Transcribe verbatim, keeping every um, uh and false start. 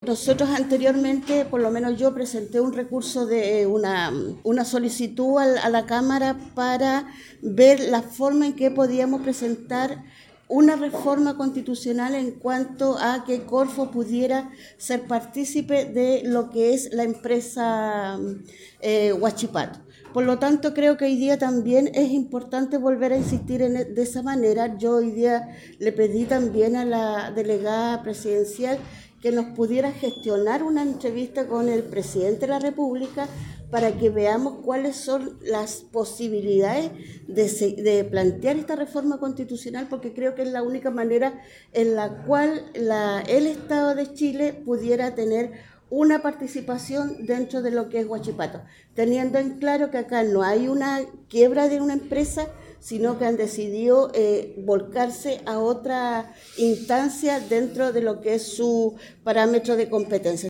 nosotros anteriormente, por lo menos yo presenté un recurso de una, una solicitud a, a la Cámara para ver la forma en que podíamos presentar una reforma constitucional en cuanto a que Corfo pudiera ser partícipe de lo que es la empresa eh, Huachipato. Por lo tanto, creo que hoy día también es importante volver a insistir en, de esa manera. Yo hoy día le pedí también a la delegada presidencial que nos pudiera gestionar una entrevista con el presidente de la República para que veamos cuáles son las posibilidades de, de plantear esta reforma constitucional, porque creo que es la única manera en la cual la, el Estado de Chile pudiera tener una participación dentro de lo que es Huachipato, teniendo en claro que acá no hay una quiebra de una empresa, sino que han decidido eh, volcarse a otra instancia dentro de lo que es su parámetro de competencia.